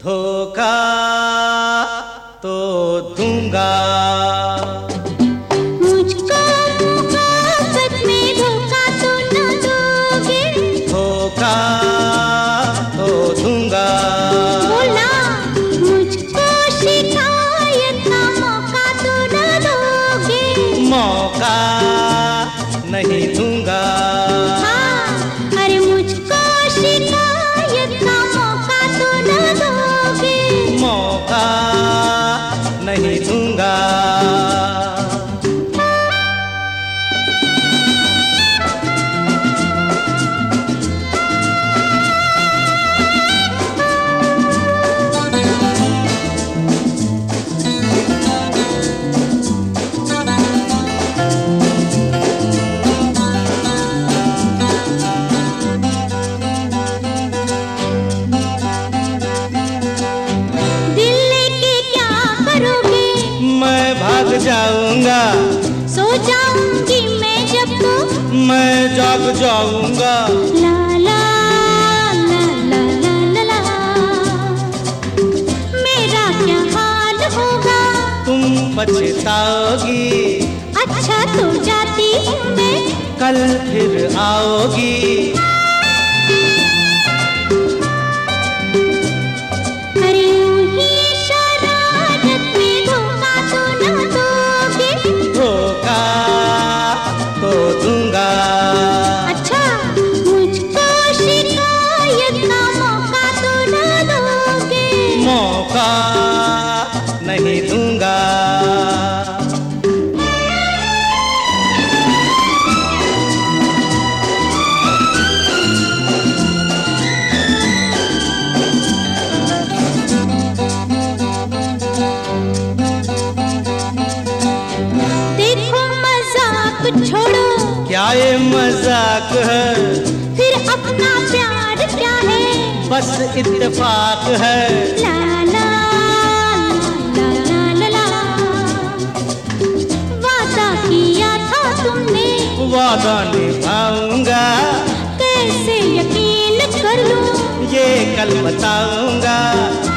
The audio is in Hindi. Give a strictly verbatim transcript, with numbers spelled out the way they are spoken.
धोखा तो दूंगा, मुझको मोहब्बत में धोखा तो न दोगे। धोखा तो दूंगा, बोला मुझको शिकायत का मौका तो न दोगे। मौका नहीं दूंगा। हाँ, अरे मुझको शिकायत का मौका तो न दोगे। मौका नहीं दूंगा। भाग जाऊंगा, सो जाऊंगी मैं जब तो मैं जाग जाऊंगा। ला ला ला ला ला ला ला, मेरा क्या हाल होगा तुम पछताओगी। अच्छा तो जाती हूँ मैं, कल फिर आओगी। अच्छा मुझको शिकायत का मौका तो न दोगे। मौका नहीं दूंगा। देखो मजाक छोड़ो, क्या ये मजाक है? फिर अपना प्यार क्या है? बस इत्तेफाक है। ला ला ला ला ला ला, वादा किया था तुमने, वादा निभाऊंगा। कैसे यकीन कर लूं, ये कल बताऊंगा।